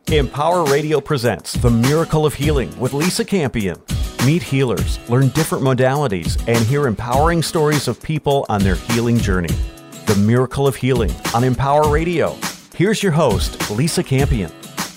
Empower Radio presents The Miracle of Healing with Lisa Campion. Meet healers, learn different modalities, and hear empowering stories of people on their healing journey. The Miracle of Healing on Empower Radio. Here's your host, Lisa Campion.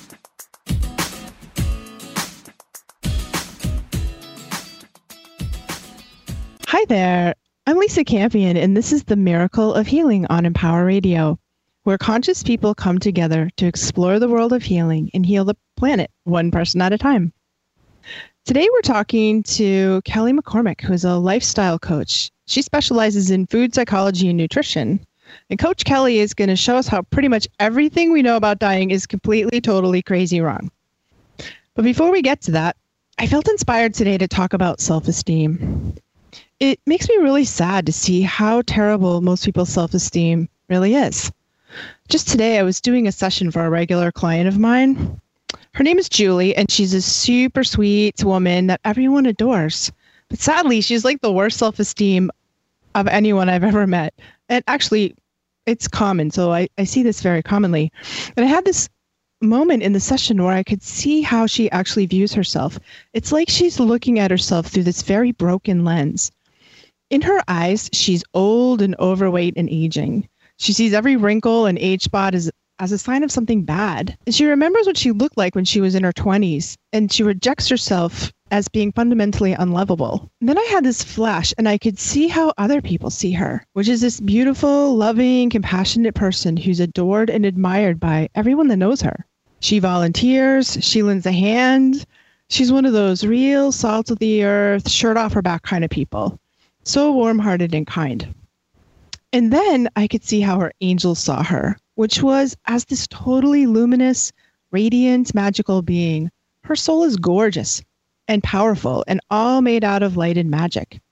Hi there. I'm Lisa Campion, and this is The Miracle of Healing on Empower Radio, where conscious people come together to explore the world of healing and heal the planet one person at a time. Today we're talking to Kelly McCormick, who is a lifestyle coach. She specializes in food psychology and nutrition. And Coach Kelly is going to show us how pretty much everything we know about dying is completely, totally crazy wrong. But before we get to that, I felt inspired today to talk about self-esteem. It makes me really sad to see how terrible most people's self-esteem really is. Just today, I was doing a session for a regular client of mine. Her name is Julie, and she's a super sweet woman that everyone adores. But sadly, she's like the worst self-esteem of anyone I've ever met. And actually, it's common, so I see this very commonly. And I had this moment in the session where I could see how she actually views herself. It's like she's looking at herself through this very broken lens. In her eyes, she's old and overweight and aging. She sees every wrinkle and age spot as a sign of something bad. And she remembers what she looked like when she was in her 20s, and she rejects herself as being fundamentally unlovable. And then I had this flash, and I could see how other people see her, which is this beautiful, loving, compassionate person who's adored and admired by everyone that knows her. She volunteers, she lends a hand. She's one of those real salt of the earth, shirt off her back kind of people. So warm-hearted and kind. And then I could see how her angels saw her, which was as this totally luminous, radiant, magical being. Her soul is gorgeous and powerful and all made out of light and magic.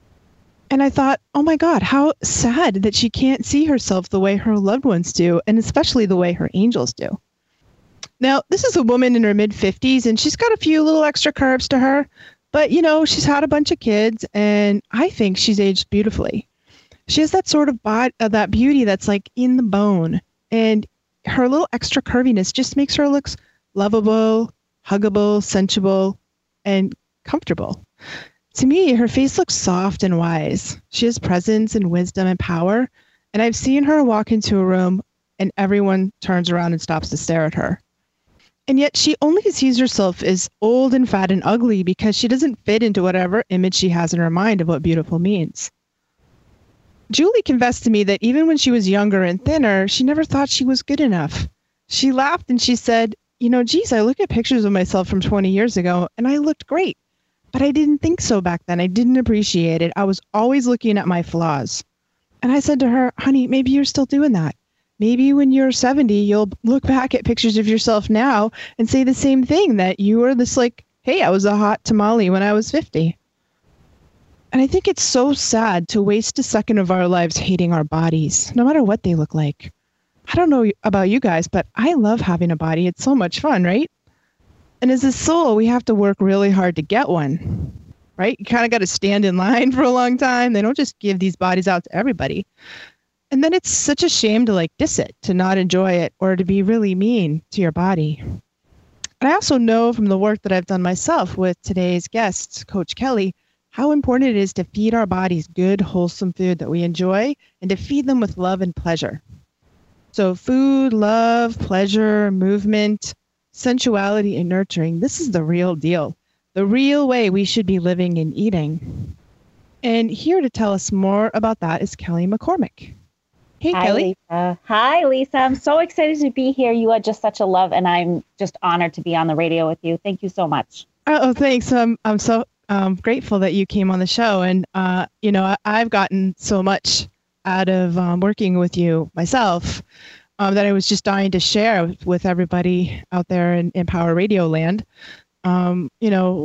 And I thought, oh my God, how sad that she can't see herself the way her loved ones do, and especially the way her angels do. Now, this is a woman in her mid-50s, and she's got a few little extra curves to her, but, you know, she's had a bunch of kids, and I think she's aged beautifully. She has that sort of body, that beauty that's like in the bone, and her little extra curviness just makes her look lovable, huggable, sensual, and comfortable. To me, her face looks soft and wise. She has presence and wisdom and power, and I've seen her walk into a room and everyone turns around and stops to stare at her. And yet she only sees herself as old and fat and ugly because she doesn't fit into whatever image she has in her mind of what beautiful means. Julie confessed to me that even when she was younger and thinner, she never thought she was good enough. She laughed and she said, you know, geez, I look at pictures of myself from 20 years ago and I looked great, but I didn't think so back then. I didn't appreciate it. I was always looking at my flaws. And I said to her, honey, maybe you're still doing that. Maybe when you're 70, you'll look back at pictures of yourself now and say the same thing, that you were this like, hey, I was a hot tamale when I was 50. And I think it's so sad to waste a second of our lives hating our bodies, no matter what they look like. I don't know about you guys, but I love having a body. It's so much fun, right? And as a soul, we have to work really hard to get one, right? You kind of got to stand in line for a long time. They don't just give these bodies out to everybody. And then it's such a shame to like diss it, to not enjoy it, or to be really mean to your body. And I also know from the work that I've done myself with today's guest, Coach Kelly, how important it is to feed our bodies good, wholesome food that we enjoy and to feed them with love and pleasure. So food, love, pleasure, movement, sensuality, and nurturing, this is the real deal, the real way we should be living and eating. And here to tell us more about that is Kelly McCormick. Hey, Hi, Kelly. Lisa. Hi, Lisa. I'm so excited to be here. You are just such a love, and I'm just honored to be on the radio with you. Thank you so much. Oh, thanks. I'm so grateful that you came on the show. And, you know, I've gotten so much out of working with you myself that I was just dying to share with everybody out there in Empower Radio land. You know,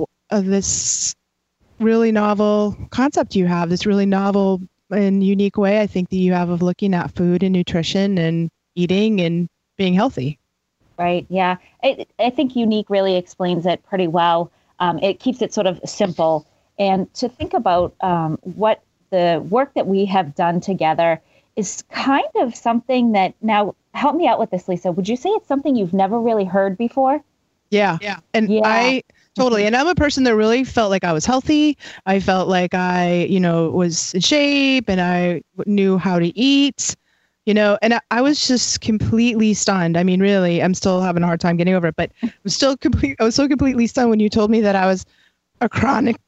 this really novel concept you have, this really novel and unique way, I think, that you have of looking at food and nutrition and eating and being healthy. Right. Yeah. I think unique really explains it pretty well. It keeps it sort of simple. And to think about what the work that we have done together is kind of something that now help me out with this, Lisa. Would you say it's something you've never really heard before? Yeah. And I totally, and I'm a person that really felt like I was healthy. I felt like I, was in shape and I knew how to eat, and I was just completely stunned. I mean, really, I'm still having a hard time getting over it, but I was so completely stunned when you told me that I was a chronic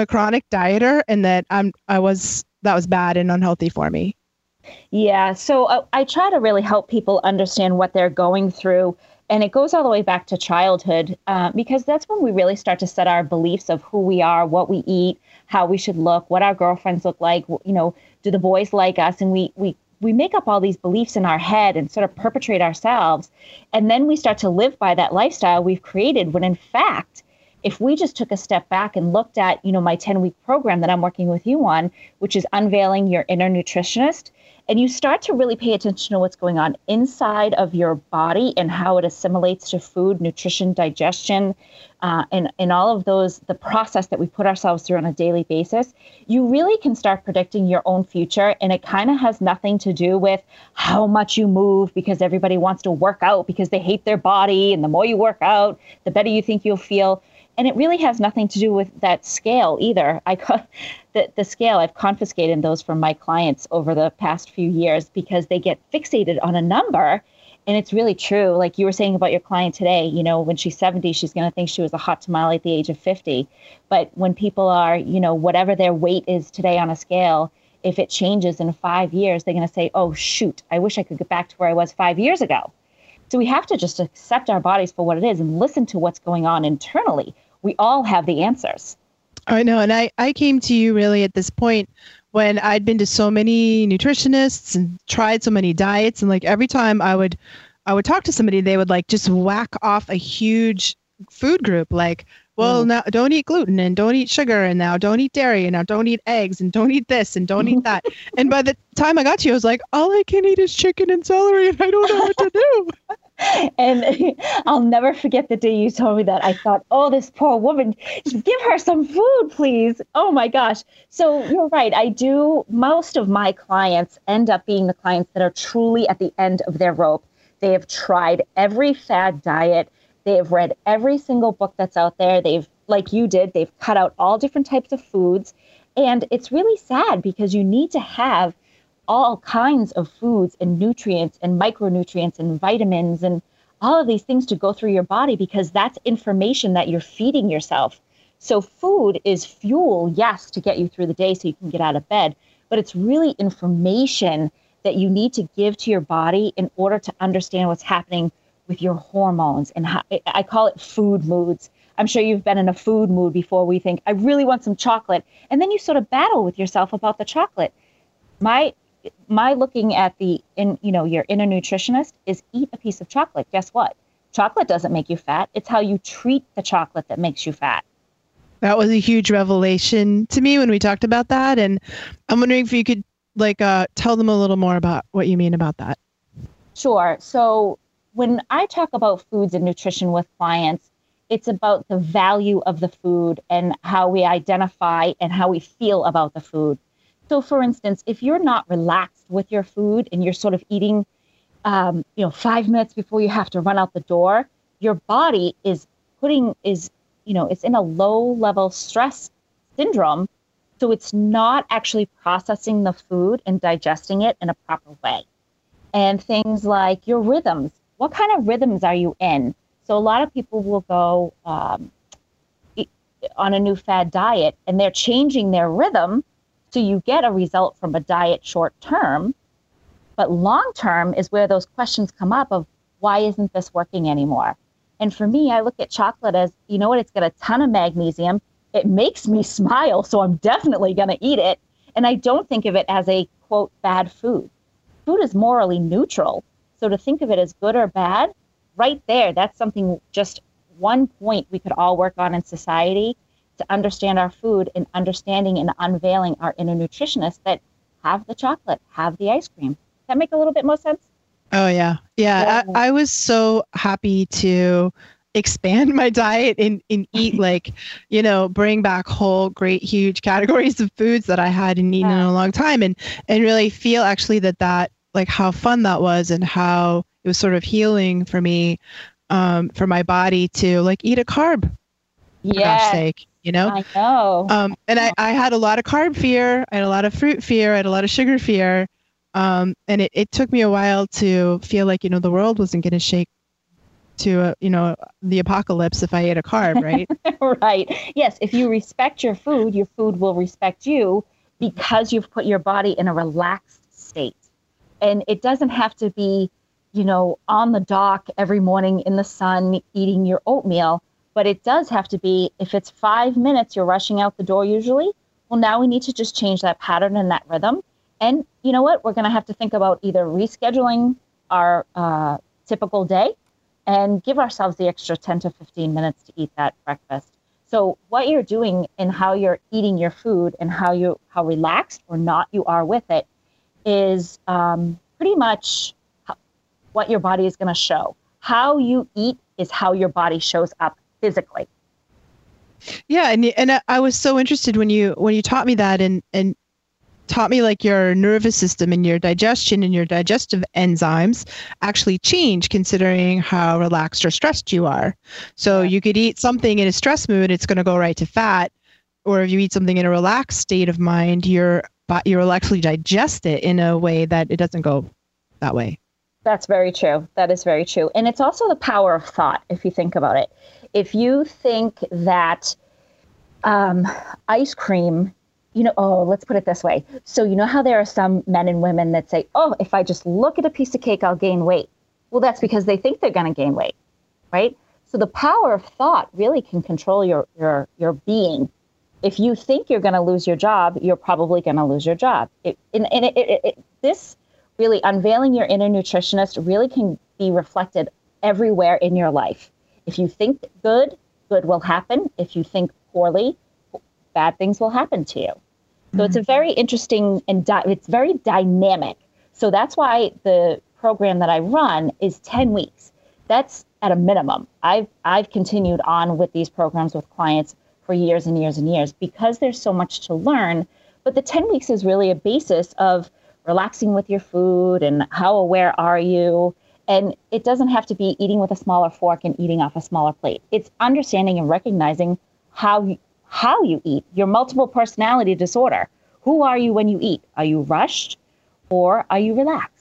dieter and that that was bad and unhealthy for me. Yeah. So I try to really help people understand what they're going through. And it goes all the way back to childhood, because that's when we really start to set our beliefs of who we are, what we eat, how we should look, what our girlfriends look like, do the boys like us? And we make up all these beliefs in our head and sort of perpetrate ourselves. And then we start to live by that lifestyle we've created, when in fact, if we just took a step back and looked at, my 10-week program that I'm working with you on, which is Unveiling Your Inner Nutritionist, and you start to really pay attention to what's going on inside of your body and how it assimilates to food, nutrition, digestion, and all of those, the process that we put ourselves through on a daily basis, you really can start predicting your own future. And it kind of has nothing to do with how much you move, because everybody wants to work out because they hate their body. And the more you work out, the better you think you'll feel. And it really has nothing to do with that scale either. The scale, I've confiscated those from my clients over the past few years because they get fixated on a number. And it's really true. Like you were saying about your client today, when she's 70, she's going to think she was a hot tamale at the age of 50. But when people are, whatever their weight is today on a scale, if it changes in 5 years, they're going to say, oh, shoot, I wish I could get back to where I was 5 years ago. So we have to just accept our bodies for what it is and listen to what's going on internally. We all have the answers. I know. And I came to you really at this point when I'd been to so many nutritionists and tried so many diets. And like every time I would talk to somebody, they would like just whack off a huge food group. Like, well, now don't eat gluten and don't eat sugar and now don't eat dairy and now don't eat eggs and don't eat this and don't eat that. And by the time I got to you, I was like, all I can eat is chicken and celery and I don't know what to do. And I'll never forget the day you told me that. I thought, oh, this poor woman, just give her some food, please. Oh, my gosh. So you're right. Most of my clients end up being the clients that are truly at the end of their rope. They have tried every fad diet. They have read every single book that's out there. They've, like you did, they've cut out all different types of foods. And it's really sad because you need to have all kinds of foods and nutrients and micronutrients and vitamins and all of these things to go through your body, because that's information that you're feeding yourself. So food is fuel, yes, to get you through the day so you can get out of bed, but it's really information that you need to give to your body in order to understand what's happening with your hormones. And how, I call it food moods. I'm sure you've been in a food mood before where you think, I really want some chocolate. And then you sort of battle with yourself about the chocolate. My looking at your inner nutritionist is eat a piece of chocolate. Guess what? Chocolate doesn't make you fat. It's how you treat the chocolate that makes you fat. That was a huge revelation to me when we talked about that. And I'm wondering if you could tell them a little more about what you mean about that. Sure. So when I talk about foods and nutrition with clients, it's about the value of the food and how we identify and how we feel about the food. So for instance, if you're not relaxed with your food and you're sort of eating, 5 minutes before you have to run out the door, your body it's in a low level stress syndrome. So it's not actually processing the food and digesting it in a proper way. And things like your rhythms. What kind of rhythms are you in? So a lot of people will go on a new fad diet and they're changing their rhythm. So you get a result from a diet short term, but long term is where those questions come up of why isn't this working anymore? And for me, I look at chocolate as, it's got a ton of magnesium. It makes me smile, so I'm definitely going to eat it. And I don't think of it as a, quote, bad food. Food is morally neutral. So to think of it as good or bad, right there, that's something, just one point we could all work on in society, to understand our food and understanding and unveiling our inner nutritionists that have the chocolate, have the ice cream. Does that make a little bit more sense? Oh, yeah. Yeah. I was so happy to expand my diet and eat bring back whole, great, huge categories of foods that I hadn't eaten in a long time and really feel actually that like how fun that was and how it was sort of healing for me, for my body to like eat a carb. For gosh sake, you know? I know. And I had a lot of carb fear. I had a lot of fruit fear. I had a lot of sugar fear. And it took me a while to feel like, the world wasn't going to shake to, the apocalypse if I ate a carb, right? Right. Yes. If you respect your food will respect you because you've put your body in a relaxed state. And it doesn't have to be, on the dock every morning in the sun eating your oatmeal. But it does have to be, if it's 5 minutes, you're rushing out the door usually. Well, now we need to just change that pattern and that rhythm. And you know what? We're going to have to think about either rescheduling our typical day and give ourselves the extra 10 to 15 minutes to eat that breakfast. So what you're doing and how you're eating your food and how relaxed or not you are with it is pretty much what your body is going to show. How you eat is how your body shows up physically. Yeah, and I was so interested when you taught me that and taught me like your nervous system and your digestion and your digestive enzymes actually change considering how relaxed or stressed you are. So you could eat something in a stress mood, it's going to go right to fat. Or if you eat something in a relaxed state of mind, you'll actually digest it in a way that it doesn't go that way. That's very true. That is very true. And it's also the power of thought, if you think about it. If you think that ice cream, let's put it this way. So you know how there are some men and women that say, oh, if I just look at a piece of cake, I'll gain weight. Well, that's because they think they're going to gain weight, right? So the power of thought really can control your being. If you think you're going to lose your job, you're probably going to lose your job. This really unveiling your inner nutritionist really can be reflected everywhere in your life. If you think good will happen. If you think poorly, bad things will happen to you. So it's a very interesting and it's very dynamic. So that's why the program that I run is 10 weeks. That's at a minimum. I've continued on with these programs with clients for years and years and years because there's so much to learn. But the 10 weeks is really a basis of relaxing with your food and how aware are you. And it doesn't have to be eating with a smaller fork and eating off a smaller plate. It's understanding and recognizing how you eat, your multiple personality disorder. Who are you when you eat? Are you rushed or are you relaxed?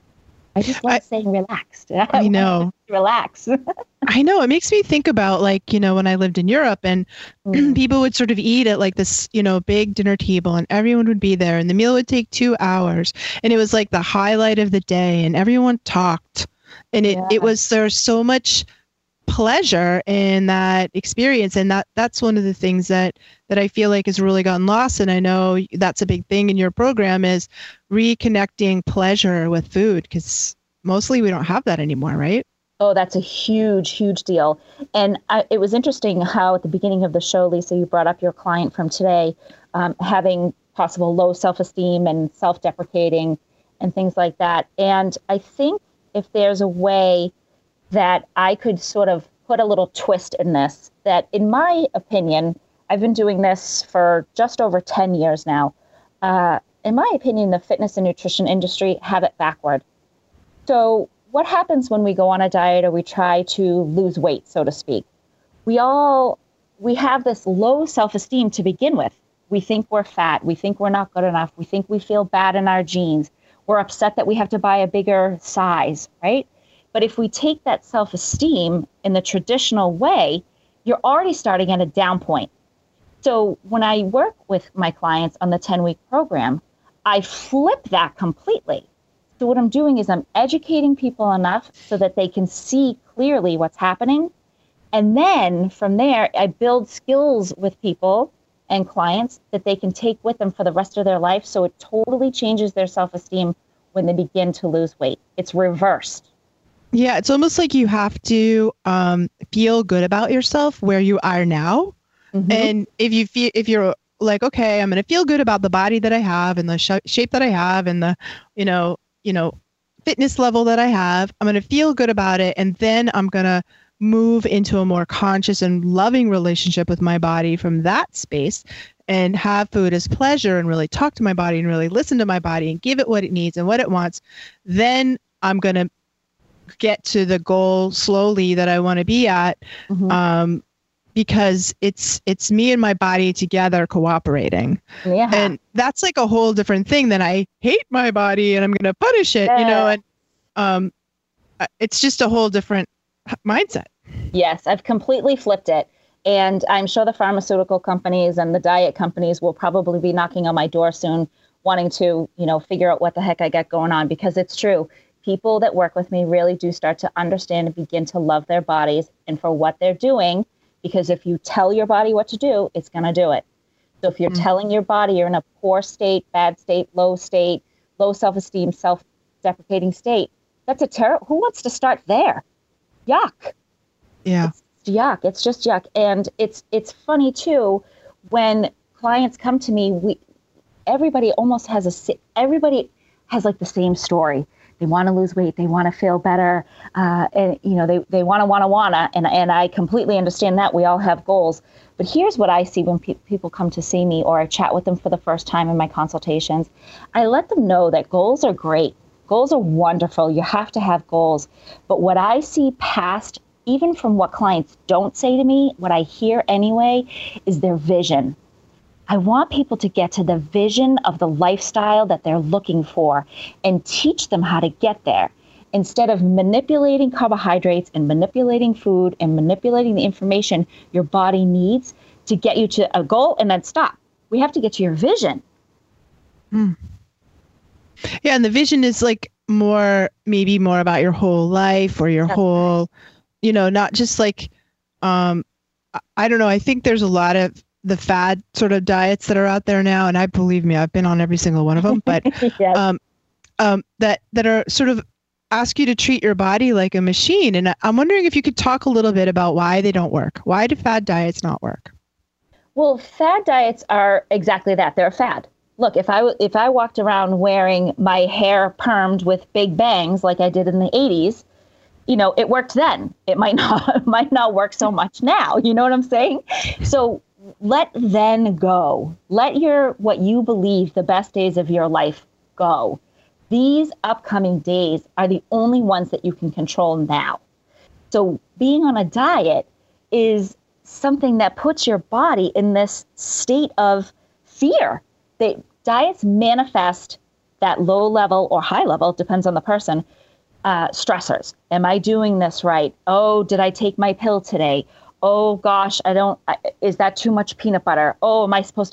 I just love saying relaxed. I know. Relax. I know. It makes me think about when I lived in Europe and people would sort of eat at like this, big dinner table and everyone would be there and the meal would take 2 hours and it was like the highlight of the day and everyone talked and there's so much pleasure in that experience. And that's one of the things that I feel like has really gotten lost. And I know that's a big thing in your program is reconnecting pleasure with food, because mostly we don't have that anymore, right? Oh, that's a huge, huge deal. And it was interesting how at the beginning of the show, Lisa, you brought up your client from today, having possible low self-esteem and self-deprecating and things like that. And I think if there's a way that I could sort of put a little twist in this, that in my opinion, I've been doing this for just over 10 years now. In my opinion, the fitness and nutrition industry have it backward. So what happens when we go on a diet or we try to lose weight, so to speak? We have this low self-esteem to begin with. We think we're fat. We think we're not good enough. We think we feel bad in our jeans. We're upset that we have to buy a bigger size, right? But if we take that self-esteem in the traditional way, you're already starting at a down point. So when I work with my clients on the 10-week program, I flip that completely. So what I'm doing is I'm educating people enough so that they can see clearly what's happening. And then from there, I build skills with people and clients that they can take with them for the rest of their life. So it totally changes their self-esteem when they begin to lose weight. It's reversed. Yeah, it's almost like you have to feel good about yourself where you are now. Mm-hmm. And if you're like, okay, I'm going to feel good about the body that I have and the shape that I have and the, fitness level that I have, I'm going to feel good about it. And then I'm going to move into a more conscious and loving relationship with my body from that space and have food as pleasure and really talk to my body and really listen to my body and give it what it needs and what it wants. Then I'm going to get to the goal slowly that I want to be at. Because it's me and my body together cooperating. Yeah. And that's like a whole different thing than I hate my body and I'm going to punish it, and it's just a whole different mindset. Yes, I've completely flipped it. And I'm sure the pharmaceutical companies and the diet companies will probably be knocking on my door soon, wanting to, figure out what the heck I got going on, because it's true. People that work with me really do start to understand and begin to love their bodies and for what they're doing. Because if you tell your body what to do, it's going to do it. So if you're telling your body you're in a poor state, bad state, low self-esteem, self-deprecating state, that's a terrible. Who wants to start there? Yuck. Yeah. It's yuck. It's just yuck. And it's funny too, when clients come to me, everybody has like the same story. They want to lose weight. They want to feel better. And, they wanna. And I completely understand that. We all have goals. But here's what I see when people come to see me or I chat with them for the first time in my consultations. I let them know that goals are great. Goals are wonderful. You have to have goals. But what I see past, even from what clients don't say to me, what I hear anyway, is their vision. I want people to get to the vision of the lifestyle that they're looking for and teach them how to get there instead of manipulating carbohydrates and manipulating food and manipulating the information your body needs to get you to a goal and then stop. We have to get to your vision. Yeah. And the vision is like maybe more about your whole life or your whole, not just like, I don't know. I think there's a lot of the fad sort of diets that are out there now. And believe me, I've been on every single one of them, but yes. That are sort of ask you to treat your body like a machine. And I'm wondering if you could talk a little bit about why they don't work. Why do fad diets not work? Well, fad diets are exactly that. They're a fad. Look, if I walked around wearing my hair permed with big bangs like I did in the 80s, it worked then. It might not work so much now. You know what I'm saying? So let then go. Let what you believe the best days of your life go. These upcoming days are the only ones that you can control now. So being on a diet is something that puts your body in this state of fear. Diets manifest that low level or high level, depends on the person, stressors. Am I doing this right? Oh, did I take my pill today? Oh gosh, is that too much peanut butter? Oh, what am I supposed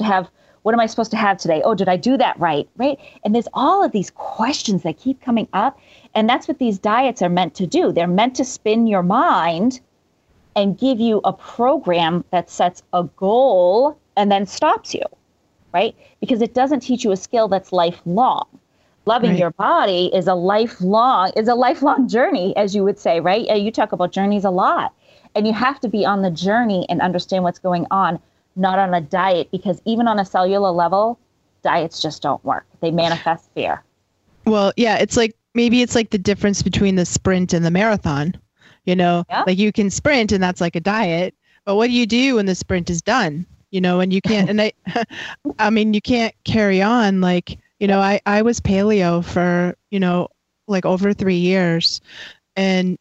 to have today? Oh, did I do that right? Right? And there's all of these questions that keep coming up. And that's what these diets are meant to do. They're meant to spin your mind and give you a program that sets a goal and then stops you, right? Because it doesn't teach you a skill that's lifelong. Loving your body is a lifelong journey, as you would say, right? You talk about journeys a lot. And you have to be on the journey and understand what's going on, not on a diet, because even on a cellular level, diets just don't work. They manifest fear. Well, yeah, maybe it's like the difference between the sprint and the marathon. Like you can sprint and that's like a diet, but what do you do when the sprint is done? And you can't, and I mean, you can't carry on. Like, I was paleo for, like over 3 years and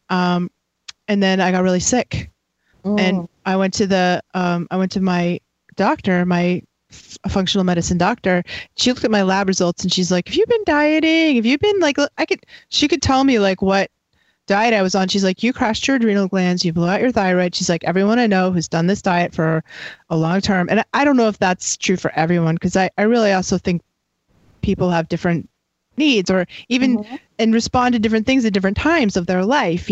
then I got really sick and I went to my doctor, my functional medicine doctor. She looked at my lab results and she's like, have you been dieting? Have you been like, she could tell me like what diet I was on. She's like, you crashed your adrenal glands, you blew out your thyroid. She's like, everyone I know who's done this diet for a long term. And I don't know if that's true for everyone, because I really also think people have different needs or even and respond to different things at different times of their life,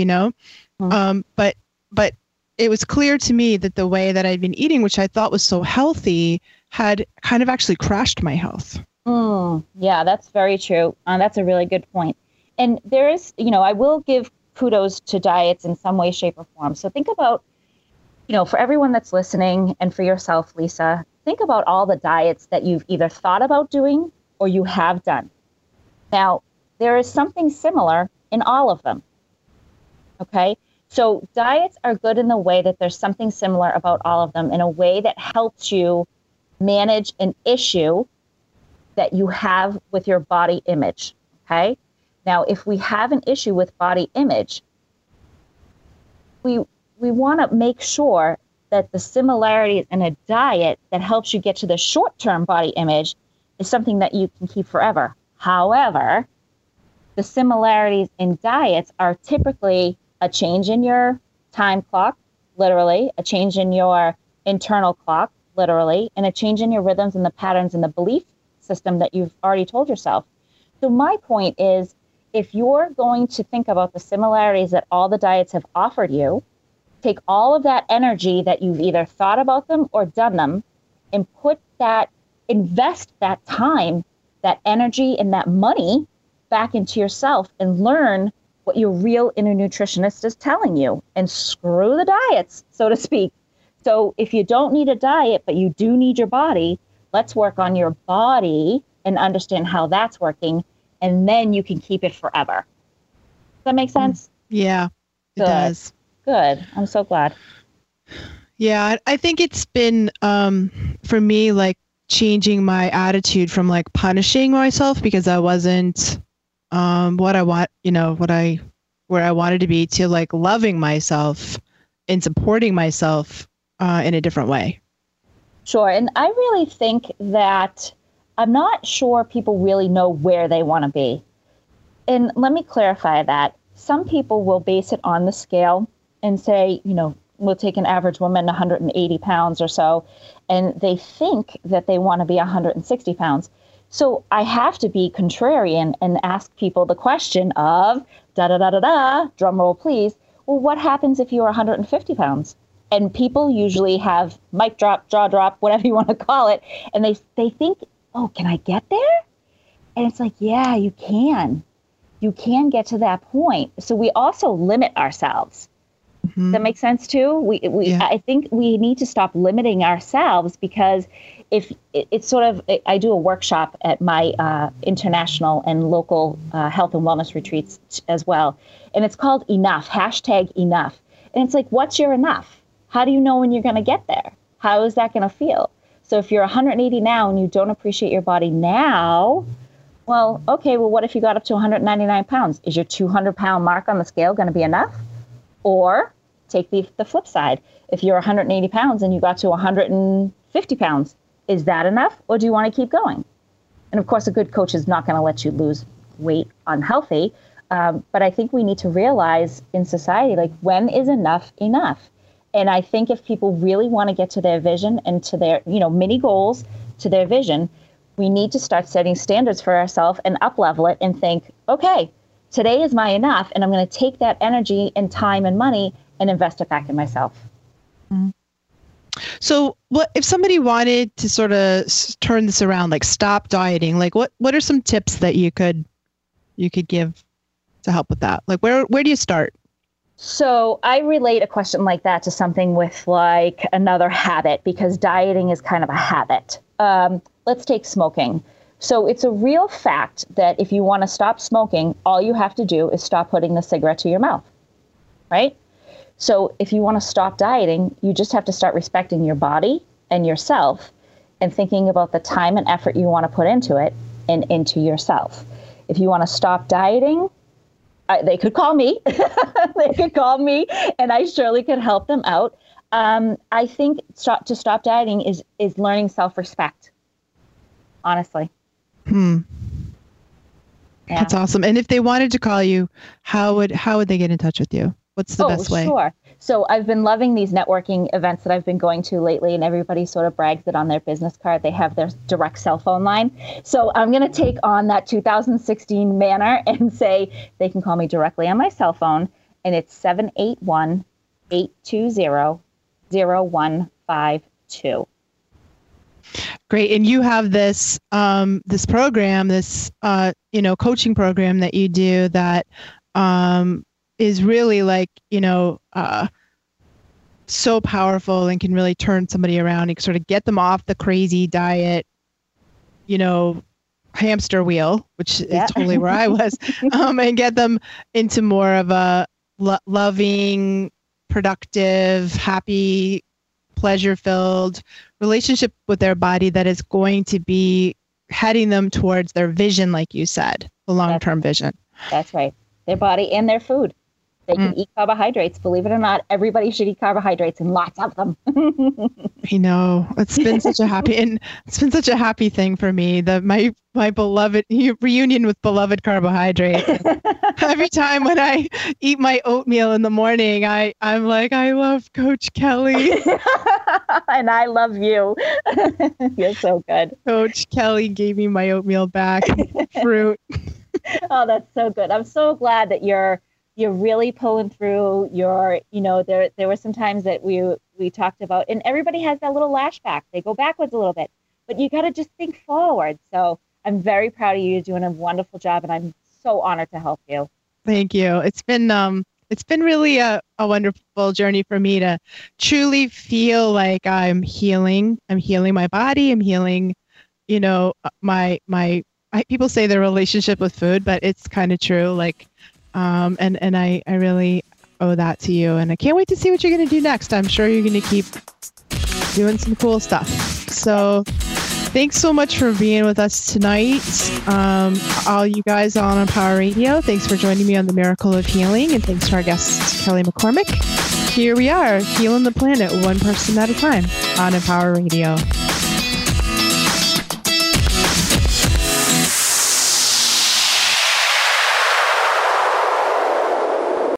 But it was clear to me that the way that I'd been eating, which I thought was so healthy, had kind of actually crashed my health. Yeah, that's very true. That's a really good point. And there is, I will give kudos to diets in some way, shape, or form. So think about, for everyone that's listening and for yourself, Lisa, think about all the diets that you've either thought about doing or you have done. Now, there is something similar in all of them. Okay? So diets are good in the way that there's something similar about all of them in a way that helps you manage an issue that you have with your body image. Okay? Now, if we have an issue with body image, we want to make sure that the similarities in a diet that helps you get to the short-term body image is something that you can keep forever. However, the similarities in diets are typically a change in your time clock, literally, a change in your internal clock, literally, and a change in your rhythms and the patterns and the belief system that you've already told yourself. So my point is, if you're going to think about the similarities that all the diets have offered you, take all of that energy that you've either thought about them or done them and invest that time, that energy, and that money back into yourself and learn what your real inner nutritionist is telling you, and screw the diets, so to speak. So if you don't need a diet, but you do need your body, let's work on your body and understand how that's working, and then you can keep it forever. Does that make sense? Yeah, it does. Good. I'm so glad. Yeah, I think it's been, for me, like changing my attitude from like punishing myself because I wasn't what I want, where I wanted to be, to like loving myself and supporting myself in a different way. Sure. And I really think that I'm not sure people really know where they want to be. And let me clarify that. Some people will base it on the scale and say, we'll take an average woman, 180 pounds or so, and they think that they want to be 160 pounds. So I have to be contrarian and ask people the question of, drum roll please, well, what happens if you're 150 pounds? And people usually have mic drop, jaw drop, whatever you want to call it, and they think, oh, can I get there? And it's like, yeah, you can. You can get to that point. So we also limit ourselves. Mm-hmm. Does that make sense too? I think we need to stop limiting ourselves, because if it's sort of, I do a workshop at my international and local health and wellness retreats as well. And it's called Enough, #Enough. And it's like, what's your enough? How do you know when you're going to get there? How is that going to feel? So if you're 180 now and you don't appreciate your body now, well, okay, well, what if you got up to 199 pounds? Is your 200-pound mark on the scale going to be enough? Or take the flip side. If you're 180 pounds and you got to 150 pounds, is that enough? Or do you want to keep going? And of course, a good coach is not going to let you lose weight unhealthy. But I think we need to realize in society, like, when is enough enough? And I think if people really want to get to their vision and to their, mini goals, to their vision, we need to start setting standards for ourselves and up-level it and think, okay, today is my enough, and I'm going to take that energy and time and money and invest it back in myself. Mm-hmm. So what if somebody wanted to sort of turn this around, like stop dieting, like what are some tips that you could give to help with that? Like where do you start? So I relate a question like that to something with like another habit, because dieting is kind of a habit. Let's take smoking. So it's a real fact that if you want to stop smoking, all you have to do is stop putting the cigarette to your mouth, right? So if you want to stop dieting, you just have to start respecting your body and yourself and thinking about the time and effort you want to put into it and into yourself. If you want to stop dieting, they could call me. They could call me, and I surely could help them out. I think to stop dieting is learning self-respect, honestly. Yeah. That's awesome. And if they wanted to call you, how would they get in touch with you? What's the best way? Sure. So I've been loving these networking events that I've been going to lately, and everybody sort of brags that on their business card they have their direct cell phone line. So I'm going to take on that 2016 manner and say they can call me directly on my cell phone, and it's 781-820-0152. Great. And you have this this program, this coaching program that you do that is really like, so powerful and can really turn somebody around and sort of get them off the crazy diet, hamster wheel, which is totally where I was, and get them into more of a loving, productive, happy, pleasure-filled relationship with their body that is going to be heading them towards their vision, like you said, the long-term vision. That's right. Their body and their food. They can eat carbohydrates. Believe it or not, everybody should eat carbohydrates and lots of them. I know. It's been such a happy thing for me. My beloved reunion with beloved carbohydrates. Every time when I eat my oatmeal in the morning, I'm like, I love Coach Kelly. And I love you. You're so good. Coach Kelly gave me my oatmeal back. Fruit. Oh, that's so good. I'm so glad that you're really pulling through. There were some times that we talked about, and everybody has that little lashback. They go backwards a little bit, but you got to just think forward. So I'm very proud of you. You're doing a wonderful job, and I'm so honored to help you. Thank you. It's been really a wonderful journey for me to truly feel like I'm healing. I'm healing my body. I'm healing, people say their relationship with food, but it's kind of true. Like, and I really owe that to you, and I can't wait to see what you're going to do next. I'm sure you're going to keep doing some cool stuff. So thanks so much for being with us tonight. All you guys on Empower Radio, thanks for joining me on The Miracle of Healing, and thanks to our guest, Kelly McCormick. Here we are, healing the planet one person at a time on Empower Radio.